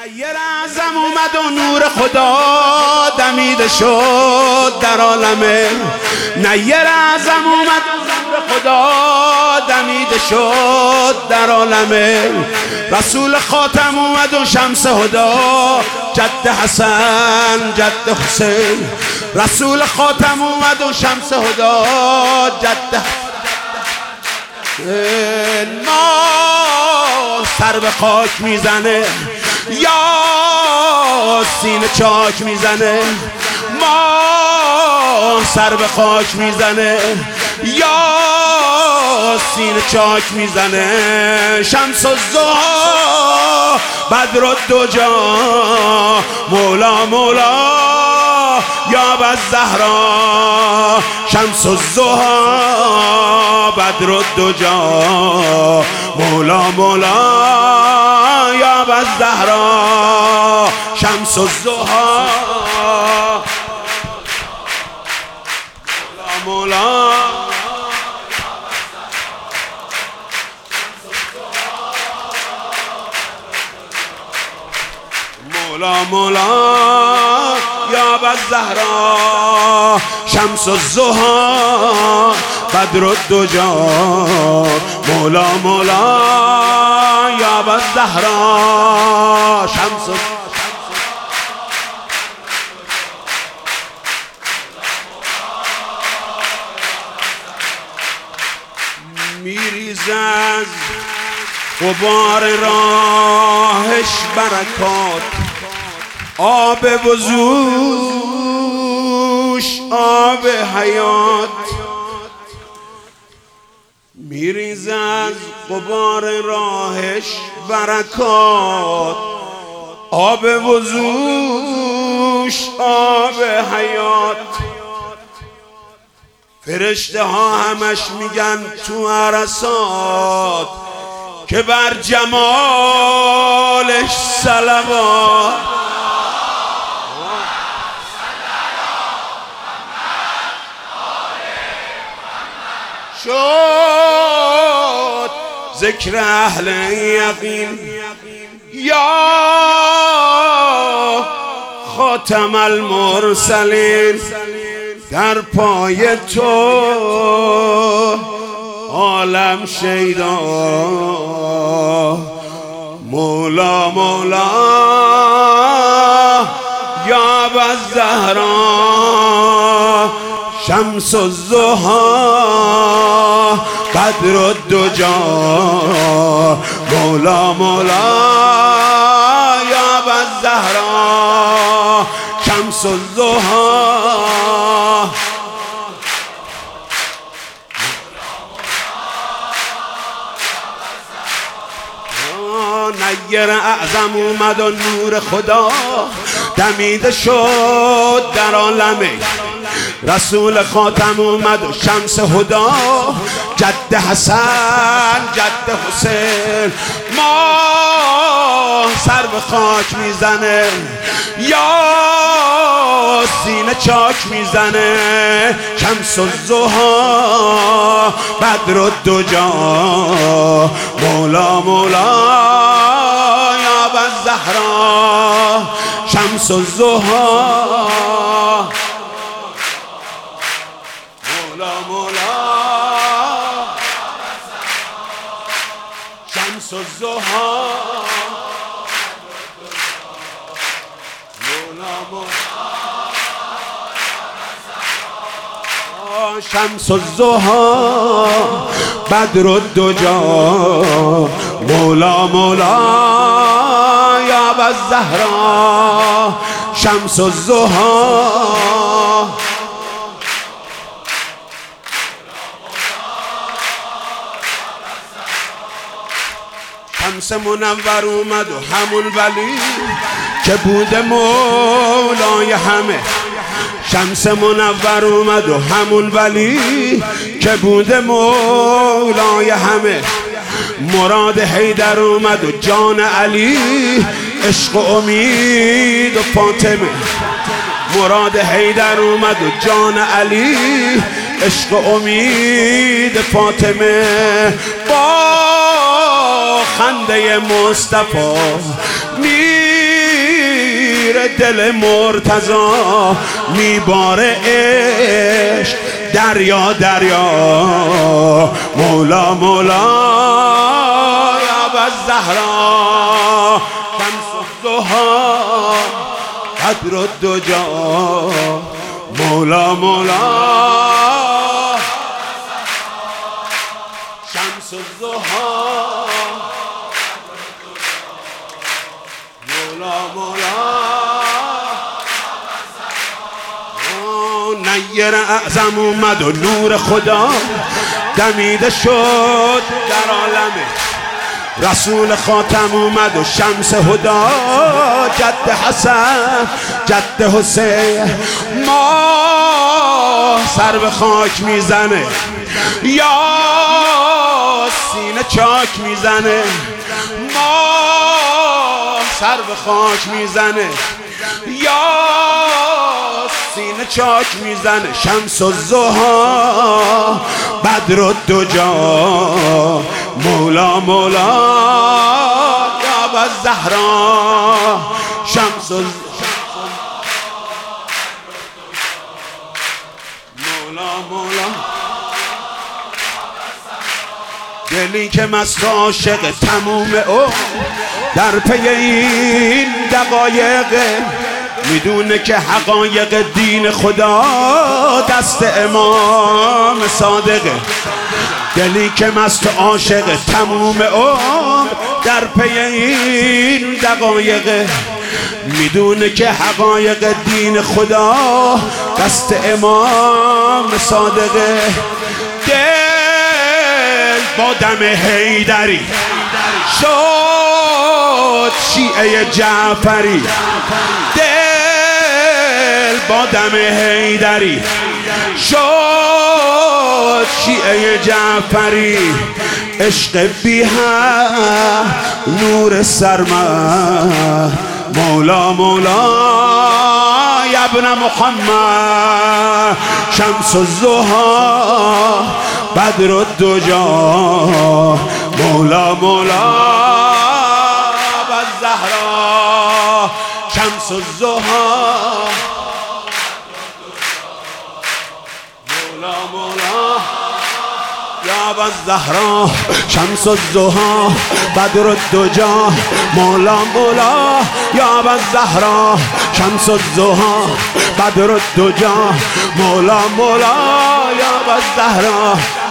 نیر اعظم اومد و نور خدا دمیده شد در عالمه. نیر اعظم اومد و نور خدا دمیده شد در عالمه. رسول خاتم اومد و شمس هدا، جد حسن جد حسین. رسول خاتم اومد و شمس هدا، جد ما سر به خاک میزنه، یا سینه چاک میزنه. ما سر به خاک میزنه، یا سینه چاک میزنه. شمس الضحی بدر الدجا، مولا مولا یا بالزهرا. شمس الضحی بدر الدجا، مولا مولا یا بالزهرا. شمس الضحی مولا مولا مولا مولا یا بالزهرا. شمس الضحی بدر الدجا، مولا مولا یا بالزهرا. شمس میریزد غبار راهش برکات، آب وضوش آب حیات. میریزد غبار راهش برکات، آب وضوش آب حیات. فرشته ها همش میگن تو عرصات که بر جمالش صلوات. شد ذکر اهل یقین یا خاتم المرسلین. در پای تو عالم شیدا، مولا مولا یا بالزهرا. شمس الضحی بدر الدجا، مولا مولا یا بالزهرا. شمس الضحی نیر اعظم اومد و نور خدا دمیده شد در عالمه. رسول خاتم اومد و شمس هدا، جد حسن جد حسین. ما سر به خاک میزنه، یا سینه چاک میزنه. شمس الضحی بدر الدجا، مولا مولا یا بالزهرا. شمس الضحی مولا مولا. شمس الضحی مولا مولا. شمس الضحی بدر الدجا، مولا مولا یا بالزهرا. شمس الضحی شمس منور اومد و همون ولی که بوده مولای همه. شمس منور اومد و همون ولی که بوده مولای همه. مراد حیدر اومد و جان علی، عشق و امید و فاطمه. مراد حیدر اومد و جان علی، عشق و امید فاطمه. با خنده مصطفی دل مرتضی میباره عشق دریا دریا مولا مولا یا ابوالزهرا شمس الضحی بدر الدجا مولا مولا شمس الضحی مولا مولا نیر اعظم اومد و نور خدا دمیده شد در عالمه رسول خاتم اومد و شمس هدا جد حسن جد حسین ما سر به خاک میزنه یا سینه چاک میزنه ما سر به خاک میزنه یا سینه چاک میزنه شمس الضحی بدر الدجا مولا مولا یا ابوالزهرا شمس مولا مولا دلی که مست عاشق تموم او در پی این دقایق میدونه که حقایق دین خدا دست امام صادقه دلی که مست عاشق تموم عمر در پی این دقایق میدونه که حقایق دین خدا دست امام صادقه دل با دم حیدری شد شیعه جعفری دل با دم حیدری شد شیعه جعفری عشق بی‌حد نور سرمد مولا مولا یا ابن محمد شمس الضحی بدر الدجا مولا مولا ابوالزهرا شمس الضحی مولا مولا یا ابوالزهرا شمس الضحی بدر الدجا مولا مولا یا ابوالزهرا شمس الضحی بدر الدجا مولا مولا یا ابوالزهرا